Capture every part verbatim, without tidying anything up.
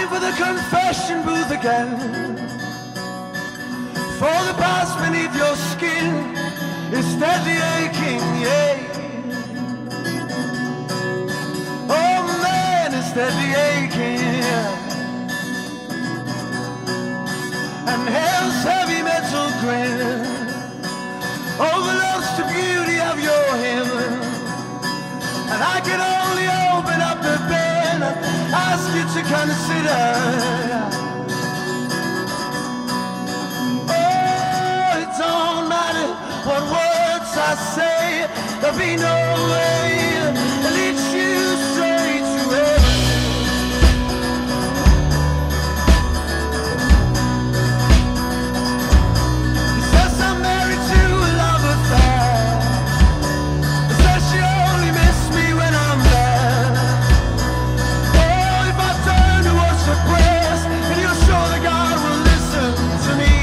time for the confession booth again. For the past beneath your skin is steadily aching, yeah. Oh man, it's steadily aching, yeah. And hell's heavy metal grin overlooks the beauty of your heaven. And I can only open up the pen and ask you to consider. Oh, it don't matter what words I say, there'll be no way that leads you straight to heaven. He says I'm married to a love affair. He says she only missed me when I'm there. Oh, if I turn towards the prayers, and you're sure that God will listen to me.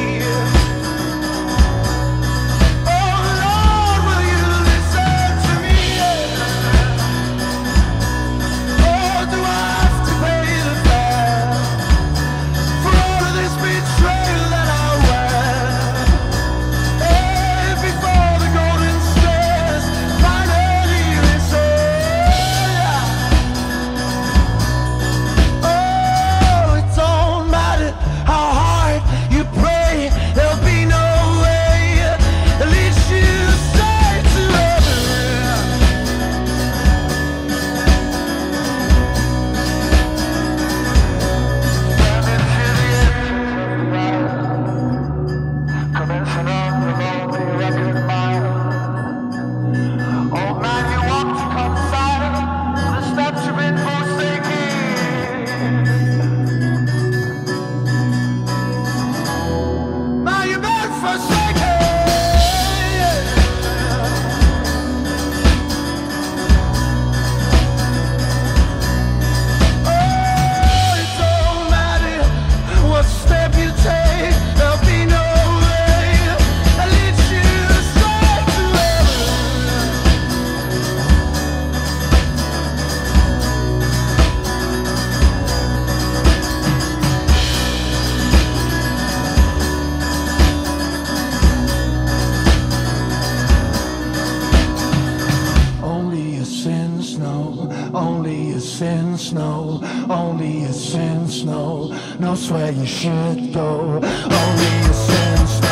Oh Lord, will you listen to me? Oh, do I have to pay the fare for all of this betrayal that I wear? Hey, before the golden stairs finally is over. Oh, it don't matter how hard you pray, there'll be no way that leads you straight to heaven. Commencing on the lonely record mile. Old man, you walk to come silent, the steps you've been forsaking. Now you've been forsaken. Oh, it don't matter what step you take, there'll be no way that leads you straight to heaven. Only your sins know, only your sins know, only your sins know, knows where you should go. Only your sins know.